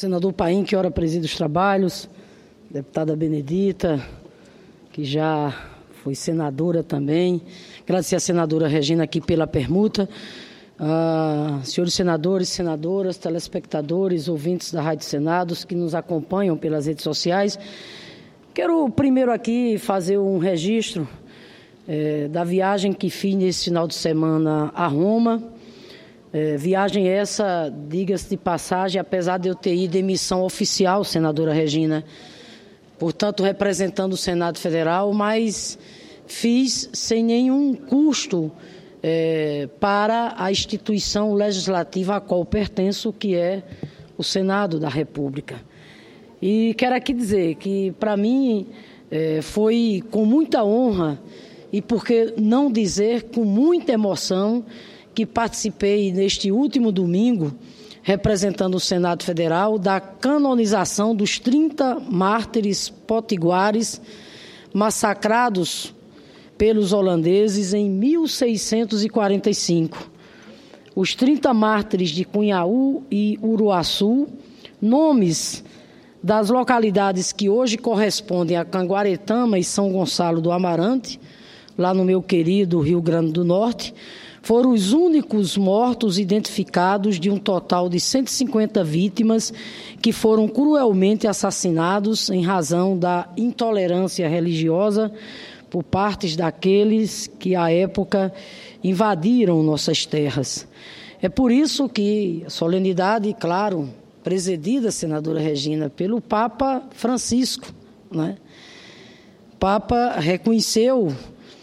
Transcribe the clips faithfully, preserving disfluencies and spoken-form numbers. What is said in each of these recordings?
senador Paim, que ora preside os trabalhos, deputada Benedita, que já foi senadora também, agradecer à senadora Regina aqui pela permuta, uh, senhores senadores, senadoras, telespectadores, ouvintes da Rádio Senados que nos acompanham pelas redes sociais. Quero primeiro aqui fazer um registro é, da viagem que fiz nesse final de semana a Roma. É, viagem essa, diga-se de passagem, apesar de eu ter ido em missão oficial, senadora Regina, portanto representando o Senado Federal, mas fiz sem nenhum custo é, para a instituição legislativa a qual pertenço, que é o Senado da República. E quero aqui dizer que, para mim, é, foi com muita honra e, por que não dizer, com muita emoção, que participei neste último domingo, representando o Senado Federal, da canonização dos trinta mártires potiguares massacrados pelos holandeses em mil seiscentos e quarenta e cinco. Os trinta mártires de Cunhaú e Uruaçu, nomes das localidades que hoje correspondem a Canguaretama e São Gonçalo do Amarante, lá no meu querido Rio Grande do Norte, foram os únicos mortos identificados de um total de cento e cinquenta vítimas que foram cruelmente assassinados em razão da intolerância religiosa por parte daqueles que, à época, invadiram nossas terras. É por isso que a solenidade, claro, presidida, senadora Regina, pelo Papa Francisco, né? O Papa reconheceu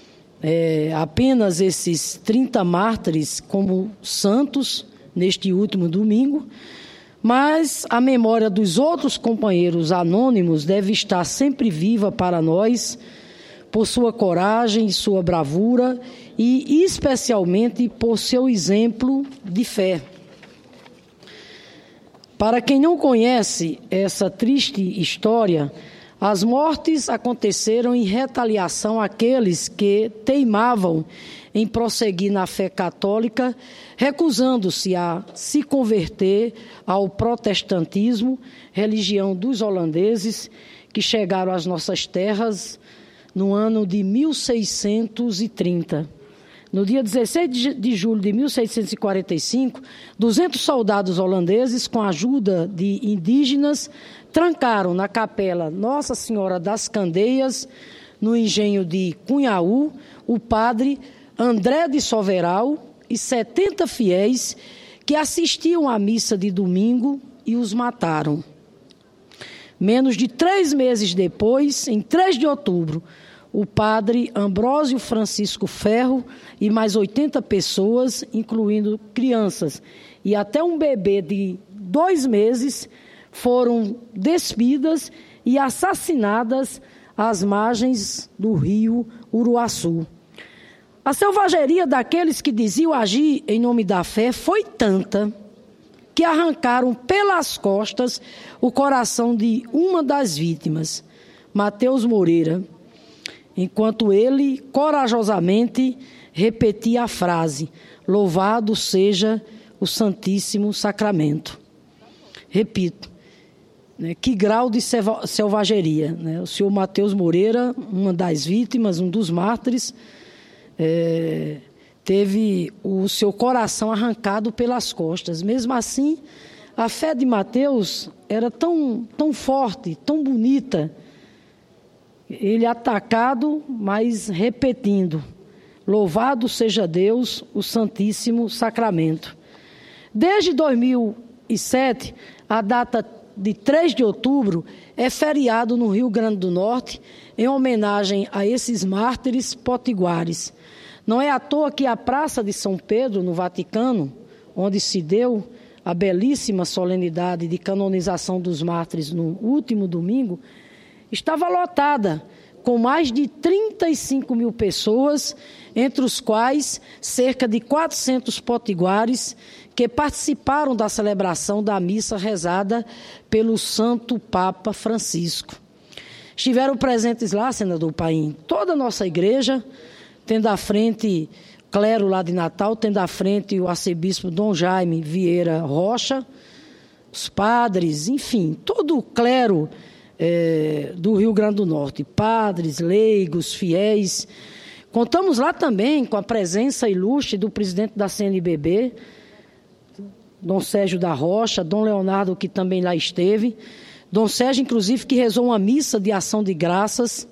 É, apenas esses trinta mártires como santos neste último domingo, mas a memória dos outros companheiros anônimos deve estar sempre viva para nós, por sua coragem e sua bravura e especialmente por seu exemplo de fé. Para quem não conhece essa triste história, as mortes aconteceram em retaliação àqueles que teimavam em prosseguir na fé católica, recusando-se a se converter ao protestantismo, religião dos holandeses, que chegaram às nossas terras no ano de mil seiscentos e trinta. No dia dezesseis de julho de mil seiscentos e quarenta e cinco, duzentos soldados holandeses, com a ajuda de indígenas, trancaram na capela Nossa Senhora das Candeias, no engenho de Cunhaú, o padre André de Soveral e setenta fiéis que assistiam à missa de domingo e os mataram. Menos de três meses depois, em três de outubro, o padre Ambrósio Francisco Ferro e mais oitenta pessoas, incluindo crianças e até um bebê de dois meses, foram despidas e assassinadas às margens do rio Uruaçu. A selvageria daqueles que diziam agir em nome da fé foi tanta que arrancaram pelas costas o coração de uma das vítimas, Mateus Moreira, enquanto ele corajosamente repetia a frase: "Louvado seja o Santíssimo Sacramento". Repito, né, que grau de selvageria, né? O senhor Mateus Moreira, uma das vítimas, um dos mártires, é, teve o seu coração arrancado pelas costas. Mesmo assim, a fé de Mateus era tão, tão forte, tão bonita. Ele atacado, mas repetindo: "Louvado seja Deus, o Santíssimo Sacramento". Desde dois mil e sete, a data de três de outubro é feriado no Rio Grande do Norte, em homenagem a esses mártires potiguares. Não é à toa que a Praça de São Pedro, no Vaticano, onde se deu a belíssima solenidade de canonização dos mártires no último domingo, estava lotada, com mais de trinta e cinco mil pessoas, entre os quais cerca de quatrocentos potiguares que participaram da celebração da missa rezada pelo Santo Papa Francisco. Estiveram presentes lá, senador Paim, toda a nossa igreja, tendo à frente clero lá de Natal, tendo à frente o arcebispo Dom Jaime Vieira Rocha, os padres, enfim, todo o clero é, do Rio Grande do Norte, padres, leigos, fiéis. Contamos lá também com a presença ilustre do presidente da C N B B, Dom Sérgio da Rocha, Dom Leonardo, que também lá esteve. Dom Sérgio, inclusive, que rezou uma missa de ação de graças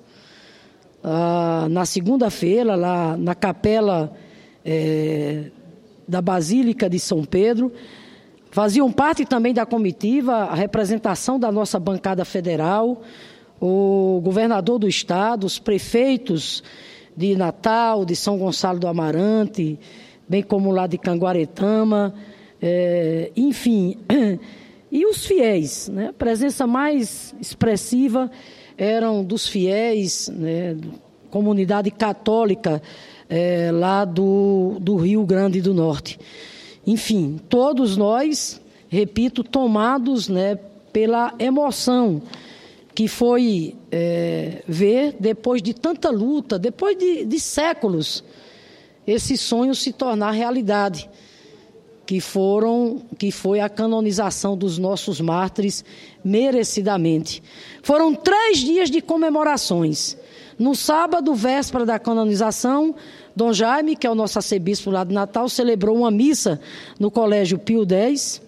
ah, na segunda-feira, lá na capela é, da Basílica de São Pedro. Faziam parte também da comitiva a representação da nossa bancada federal, o governador do estado, os prefeitos de Natal, de São Gonçalo do Amarante, bem como lá de Canguaretama, é, enfim, e os fiéis, né? A presença mais expressiva eram dos fiéis, né? Comunidade católica é, lá do, do Rio Grande do Norte. Enfim, todos nós, repito, tomados, né, pela emoção que foi é, ver, depois de tanta luta, depois de, de séculos, esse sonho se tornar realidade, que, foram, que foi a canonização dos nossos mártires merecidamente. Foram três dias de comemorações. No sábado, véspera da canonização, Dom Jaime, que é o nosso arcebispo lá de Natal, celebrou uma missa no Colégio Pio X.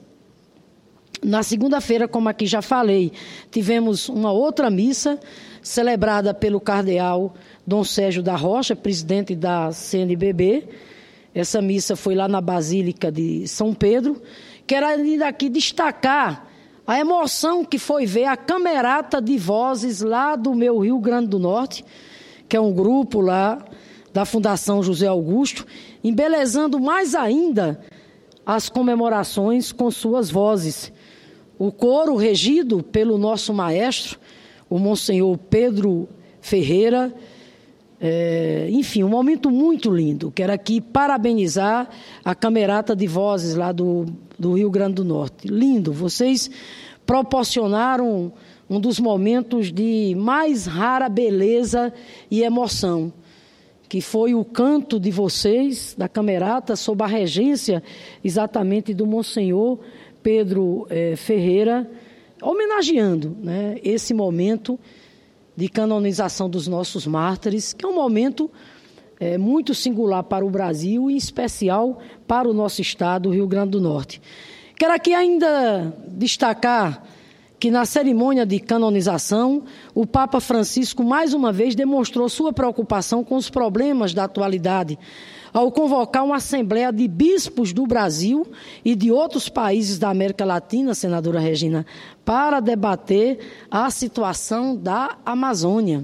Na segunda-feira, como aqui já falei, tivemos uma outra missa celebrada pelo cardeal Dom Sérgio da Rocha, presidente da C N B B. Essa missa foi lá na Basílica de São Pedro. Quero ainda aqui destacar a emoção que foi ver a Camerata de Vozes lá do meu Rio Grande do Norte, que é um grupo lá da Fundação José Augusto, embelezando mais ainda as comemorações com suas vozes. O coro regido pelo nosso maestro, o Monsenhor Pedro Ferreira, é, enfim, um momento muito lindo. Quero aqui parabenizar a Camerata de Vozes lá do, do Rio Grande do Norte. Lindo, vocês proporcionaram um dos momentos de mais rara beleza e emoção, que foi o canto de vocês, da Camerata, sob a regência exatamente do Monsenhor Pedro eh, Ferreira, homenageando, né, esse momento de canonização dos nossos mártires, que é um momento eh, muito singular para o Brasil e em especial para o nosso estado, o Rio Grande do Norte. Quero aqui ainda destacar que na cerimônia de canonização, o Papa Francisco mais uma vez demonstrou sua preocupação com os problemas da atualidade, ao convocar uma assembleia de bispos do Brasil e de outros países da América Latina, senadora Regina, para debater a situação da Amazônia.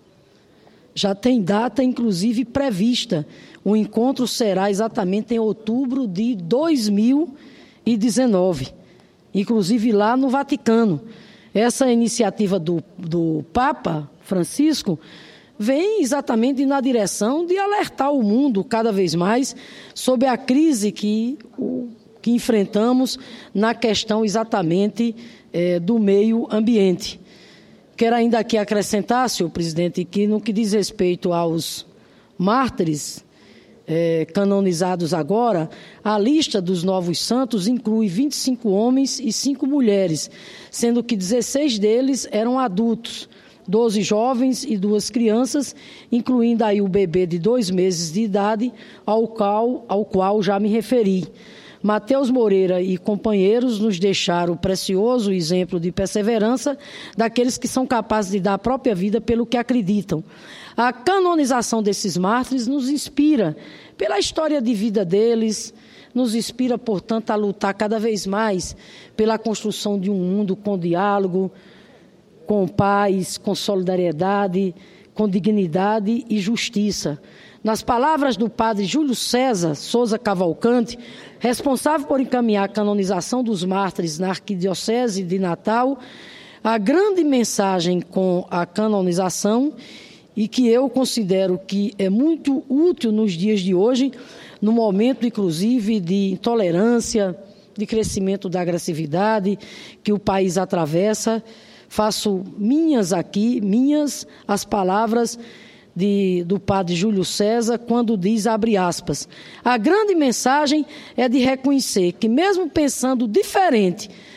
Já tem data, inclusive, prevista. O encontro será exatamente em outubro de dois mil e dezenove, inclusive lá no Vaticano. Essa iniciativa do, do Papa Francisco vem exatamente na direção de alertar o mundo cada vez mais sobre a crise que, o, que enfrentamos na questão exatamente é, do meio ambiente. Quero ainda aqui acrescentar, senhor presidente, que no que diz respeito aos mártires é, canonizados agora, a lista dos novos santos inclui vinte e cinco homens e cinco mulheres, sendo que dezesseis deles eram adultos, doze jovens e duas crianças, incluindo aí o bebê de dois meses de idade, ao qual, ao qual já me referi. Mateus Moreira e companheiros nos deixaram o precioso exemplo de perseverança daqueles que são capazes de dar a própria vida pelo que acreditam. A canonização desses mártires nos inspira pela história de vida deles, nos inspira, portanto, a lutar cada vez mais pela construção de um mundo com diálogo, com paz, com solidariedade, com dignidade e justiça. Nas palavras do padre Júlio César Souza Cavalcante, responsável por encaminhar a canonização dos mártires na Arquidiocese de Natal, a grande mensagem com a canonização, e que eu considero que é muito útil nos dias de hoje, no momento, inclusive, de intolerância, de crescimento da agressividade que o país atravessa. Faço minhas aqui, minhas as palavras de, do padre Júlio César, quando diz, abre aspas, a grande mensagem é de reconhecer que, mesmo pensando diferente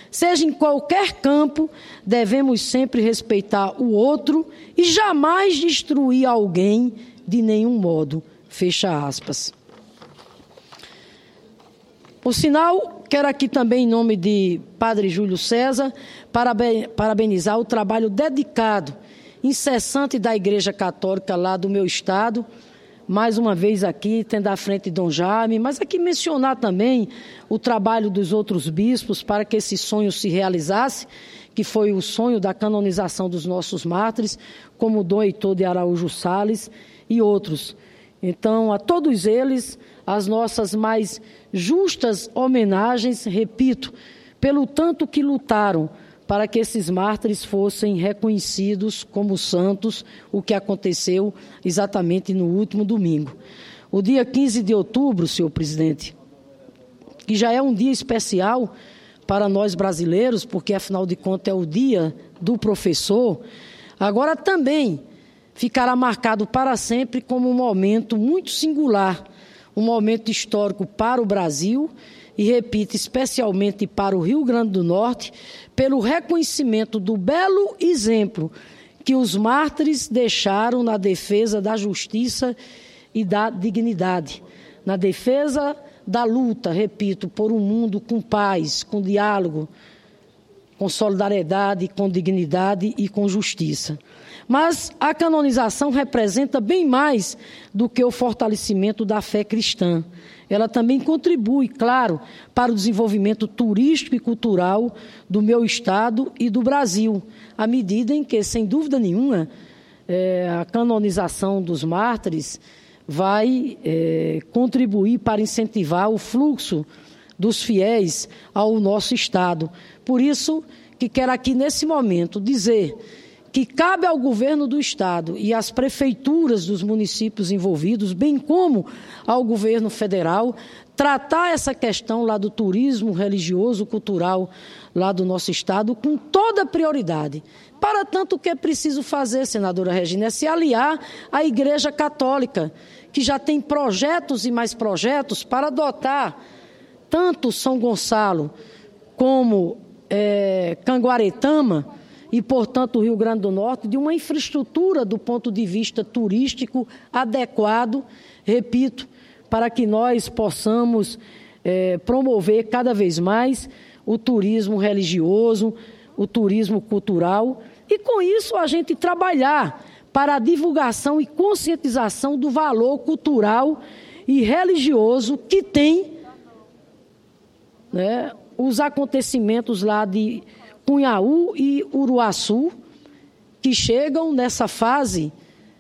Seja em qualquer campo, devemos sempre respeitar o outro e jamais destruir alguém de nenhum modo. Fecha aspas. Por sinal, quero aqui também, em nome de Padre Júlio César, parabenizar o trabalho dedicado, incessante da Igreja Católica lá do meu estado, mais uma vez aqui, tendo à frente Dom Jaime, mas aqui mencionar também o trabalho dos outros bispos para que esse sonho se realizasse, que foi o sonho da canonização dos nossos mártires, como Dom Heitor de Araújo Sales e outros. Então, a todos eles, as nossas mais justas homenagens, repito, pelo tanto que lutaram para que esses mártires fossem reconhecidos como santos, o que aconteceu exatamente no último domingo. O dia quinze de outubro, senhor presidente, que já é um dia especial para nós brasileiros, porque afinal de contas é o dia do professor, agora também ficará marcado para sempre como um momento muito singular, um momento histórico para o Brasil e, repito, especialmente para o Rio Grande do Norte, pelo reconhecimento do belo exemplo que os mártires deixaram na defesa da justiça e da dignidade, na defesa da luta, repito, por um mundo com paz, com diálogo, com solidariedade, com dignidade e com justiça. Mas a canonização representa bem mais do que o fortalecimento da fé cristã. Ela também contribui, claro, para o desenvolvimento turístico e cultural do meu estado e do Brasil, à medida em que, sem dúvida nenhuma, é, a canonização dos mártires vai é, contribuir para incentivar o fluxo dos fiéis ao nosso estado. Por isso que quero aqui, nesse momento, dizer que cabe ao governo do estado e às prefeituras dos municípios envolvidos, bem como ao governo federal, tratar essa questão lá do turismo religioso, cultural lá do nosso estado com toda a prioridade. Para tanto, o que é preciso fazer, senadora Regina, é se aliar à Igreja Católica, que já tem projetos e mais projetos para adotar tanto São Gonçalo como é, Canguaretama, e, portanto, o Rio Grande do Norte, de uma infraestrutura do ponto de vista turístico adequado, repito, para que nós possamos é, promover cada vez mais o turismo religioso, o turismo cultural, e, com isso, a gente trabalhar para a divulgação e conscientização do valor cultural e religioso que tem, né, os acontecimentos lá de Cunhaú e Uruaçu, que chegam nessa fase,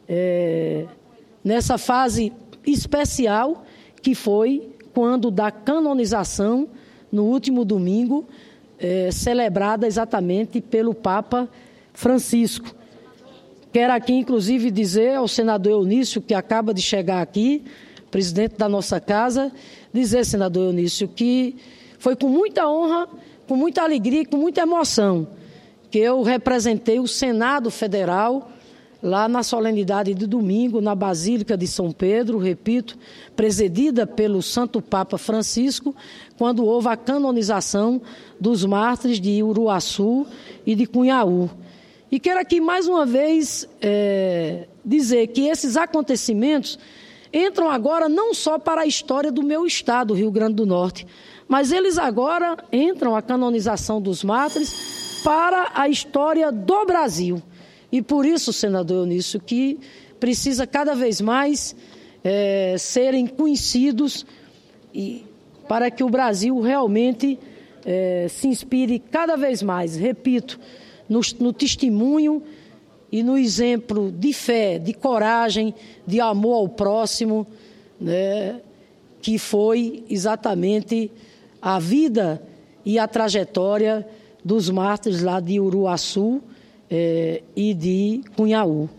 é, nessa fase especial, que foi quando da canonização, no último domingo, é, celebrada exatamente pelo Papa Francisco. Quero aqui, inclusive, dizer ao senador Eunício, que acaba de chegar aqui, presidente da nossa casa, dizer, senador Eunício, que foi com muita honra, com muita alegria e com muita emoção que eu representei o Senado Federal lá na solenidade de domingo, na Basílica de São Pedro, repito, presidida pelo Santo Papa Francisco, quando houve a canonização dos mártires de Uruaçu e de Cunhaú. E quero aqui mais uma vez é, dizer que esses acontecimentos entram agora não só para a história do meu estado, Rio Grande do Norte, mas eles agora entram, a canonização dos mártires, para a história do Brasil. E por isso, senador Eunício, que precisa cada vez mais é, serem conhecidos e, para que o Brasil realmente é, se inspire cada vez mais, repito, no, no testemunho e no exemplo de fé, de coragem, de amor ao próximo, né, que foi exatamente a vida e a trajetória dos mártires lá de Uruaçu eh, e de Cunhaú.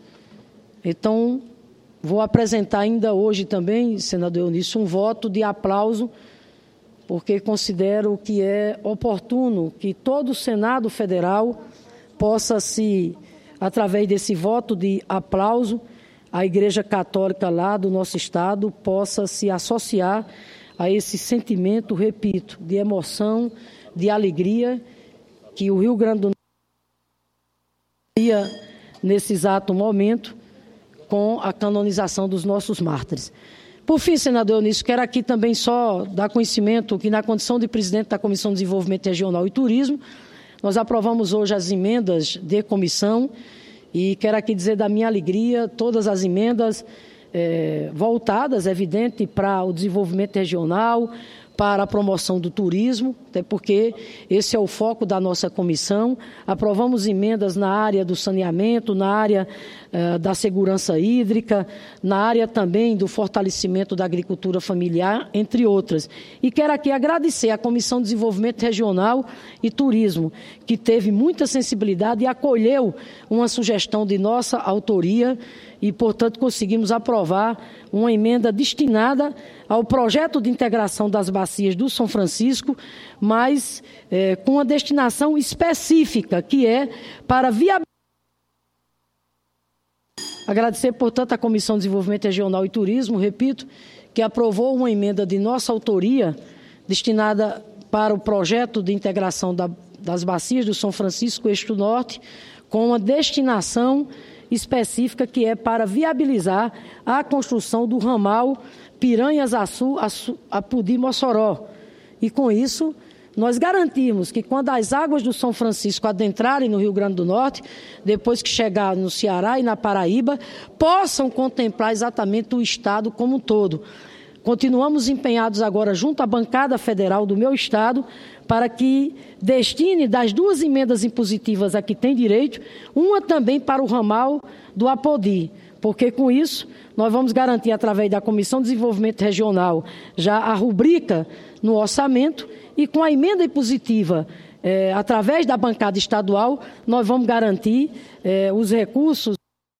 Então, vou apresentar ainda hoje também, senador Eunício, um voto de aplauso, porque considero que é oportuno que todo o Senado Federal possa se, através desse voto de aplauso, a Igreja Católica lá do nosso estado possa se associar a esse sentimento, repito, de emoção, de alegria que o Rio Grande do Norte, nesse exato momento, com a canonização dos nossos mártires. Por fim, senador Eunício, quero aqui também só dar conhecimento que, na condição de presidente da Comissão de Desenvolvimento Regional e Turismo, nós aprovamos hoje as emendas de comissão e quero aqui dizer da minha alegria, todas as emendas é, voltadas, é evidente, para o desenvolvimento regional, para a promoção do turismo, até porque esse é o foco da nossa comissão. Aprovamos emendas na área do saneamento, na área uh, da segurança hídrica, na área também do fortalecimento da agricultura familiar, entre outras. E quero aqui agradecer à Comissão de Desenvolvimento Regional e Turismo, que teve muita sensibilidade e acolheu uma sugestão de nossa autoria e, portanto, conseguimos aprovar uma emenda destinada ao projeto de integração das bacias do São Francisco, mas é, com uma destinação específica, que é para viabilizar. Agradecer, portanto, à Comissão de Desenvolvimento Regional e Turismo, repito, que aprovou uma emenda de nossa autoria destinada para o projeto de integração da, das bacias do São Francisco Eixo Norte, com uma destinação específica que é para viabilizar a construção do ramal Piranhas-Açu, Apodi-Mossoró. E com isso, nós garantimos que quando as águas do São Francisco adentrarem no Rio Grande do Norte, depois que chegar no Ceará e na Paraíba, possam contemplar exatamente o Estado como um todo. Continuamos empenhados agora junto à bancada federal do meu Estado para que destine das duas emendas impositivas a que tem direito, uma também para o ramal do Apodi, porque com isso nós vamos garantir através da Comissão de Desenvolvimento Regional já a rubrica no orçamento e com a emenda impositiva eh, através da bancada estadual nós vamos garantir eh, os recursos